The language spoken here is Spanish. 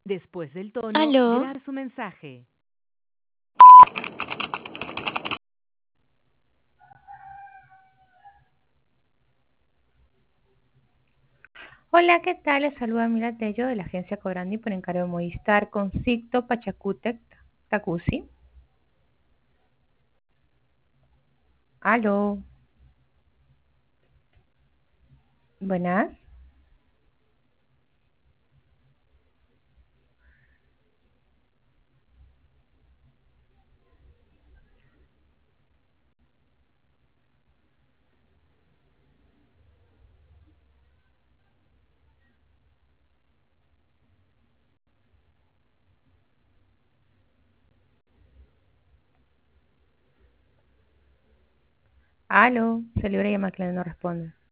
Después del tono, Aló, grabe su mensaje. Hola, ¿qué tal? Les saluda Mila Tello de la agencia Cobrandi por encargo de Movistar con Sicto Pachacútec Tacusi. Aló, buenas. Aló, se libre llama que no responde.